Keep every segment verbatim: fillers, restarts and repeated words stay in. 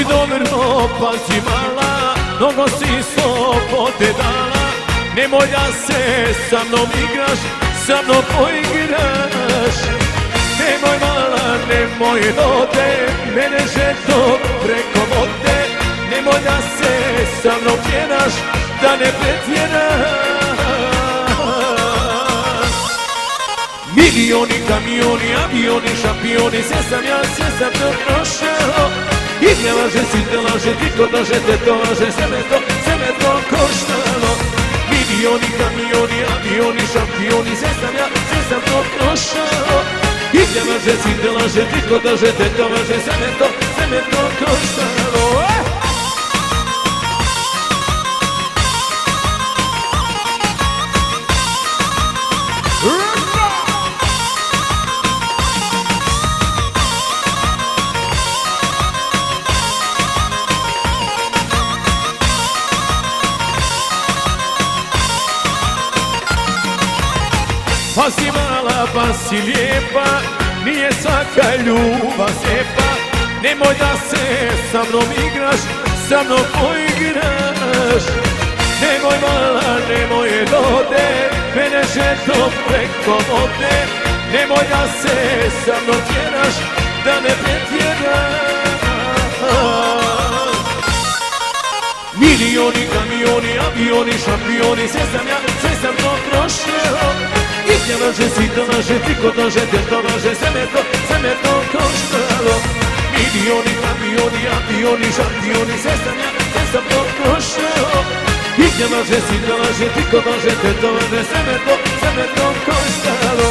dobro, pazi mala, mnogo si slobote dala. Nemoj da se sa mnom igraš, sa mnom poigraš. Nemoj mala, nemoj dode, mene žeto preko vode. Nemoj da se sa mnom tjeraš, da ne pretjeraš. Milioni, kamioni, avioni, šampioni, sve sam ja, sve sam to prošao. I ne laže, si te laže, ti ko dože, te to laže, sve me to, sve me to koštalo. Milioni, kamioni, avioni, šampioni, sve sam ja, sve sam to prošao. I ne laže, si te laže, ti ko dože, te to laže, sve me to, sve me to koštalo. Pa si mala, pa si lijepa, nije svaka ljubav slijepa. Nemoj da se sa mnom igraš, sa mnom poigraš. Nemoj mala, nemoj dode, mene žeto preko vode. Nemoj da se sa mnom tjeraš, da ne pretjeraš. Milioni, kamioni, avioni, šampioni, sve sam ja, sve sam to prošao. I te laže, si te laže, ti ko dože, te to laže, sve me to, sve me to koštalo. Milioni, kamioni, avioni, šampioni, sve sam ja, sve sam to prošao. I te laže, si te laže, ti ko dože, te to laže, sve me to, sve me to koštalo.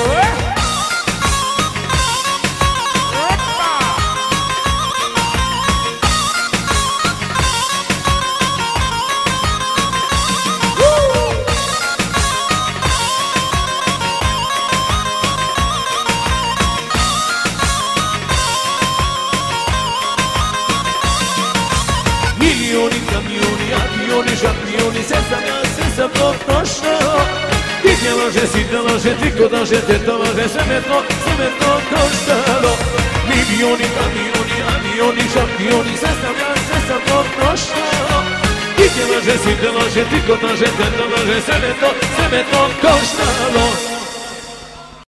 Milioni, kamioni, avioni, šampioni, sve sam ja, sve sam to prošao. I te laže, si te laže, ti ko dože, te to laže, sve me to, sve me to koštalo. Milioni, kamioni, avioni, šampioni, sve sam ja, sve sam to prošao. I te laže, si te laže, ti ko dože, te to laže, sve me to, sve me to koštalo.